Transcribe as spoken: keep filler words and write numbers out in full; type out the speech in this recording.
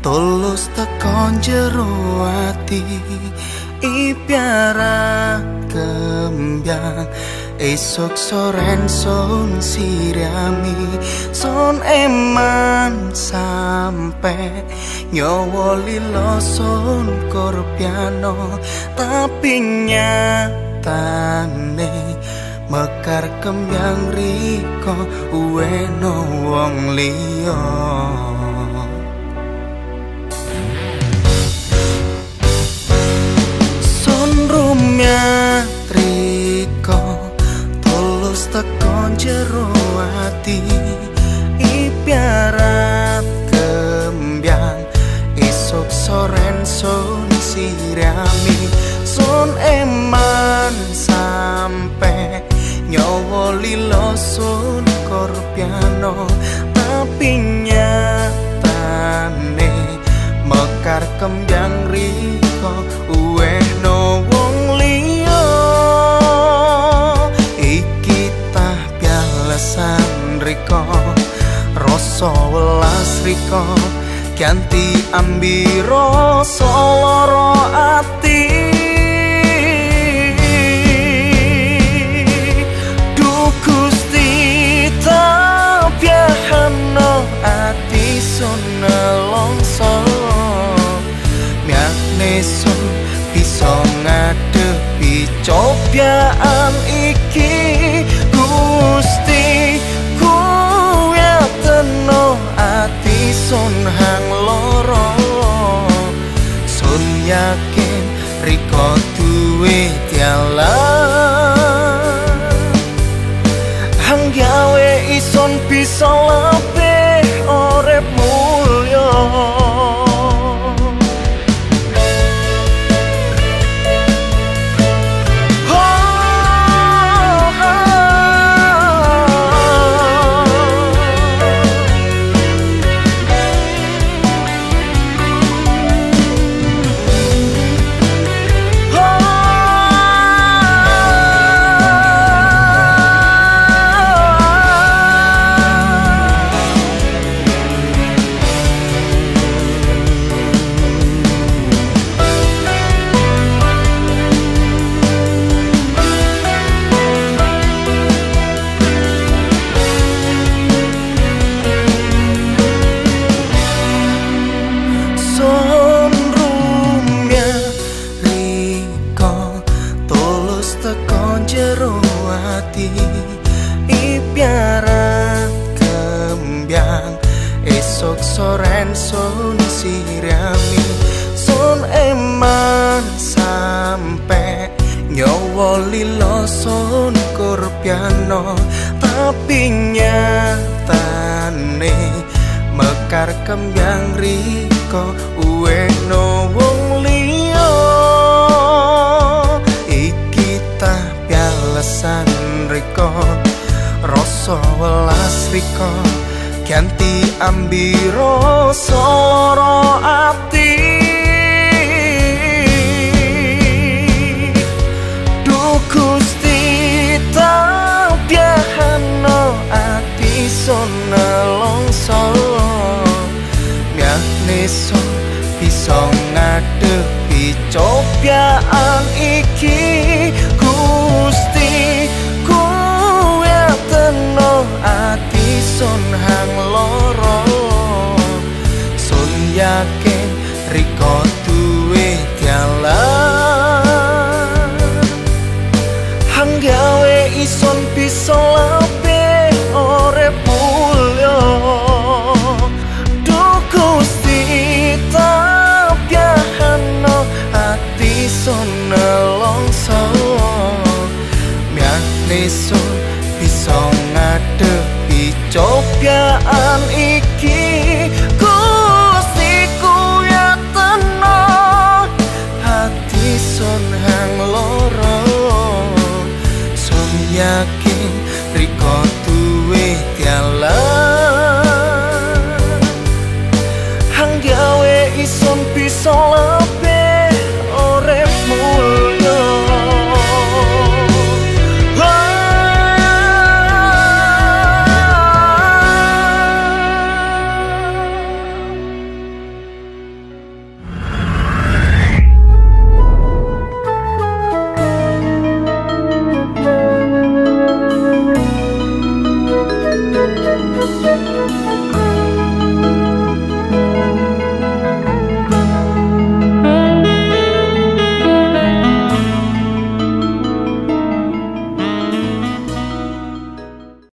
tulus tekan jero ati ipiara kembang esok soren son sirami son eman sampai nyawa lilo son korpiano tapi nyatane mekar kembang riko ueno wong liya son rumya riko tulus tekon jero ati ipiara kembang esok soren son sirami son eman sampai nyawa lilo son korpiano tapi nyatane mekar kembang riko ueno wong liya iki tah pialesan riko rasa welas riko ganti ambiro soloro ati ati sun nelongso miakne sun bisa ngadepi cobaan iki Gusti kuyateno ati sun hang loro sun yakin riko duwe dalan hang gawe ison bisa lebih orep mulya ipiara kembang esok soren son sirami son eman sampai nyawa lilo son korpiano tapi nyatane mekar kembang riko ueno wong liya iki tah pialesan riko rasa welas riko ganti ambiro soloro ati duh Gusti tabiahano ati son nelongso miakne son bisa ngadepi cobaan iki Gusti kuyateno ati sun hang loro sun yakin riko duwe dalan hang gawe ison bisa lebih orep mulya duh Gusti tabiahano ati sun nelongso miakne sun bisa ngadepi cobaan iki Gusti kuyateno hati sun hang loro sun yakin riko duwe dalan hang gawe ison bisa lebih orep mulya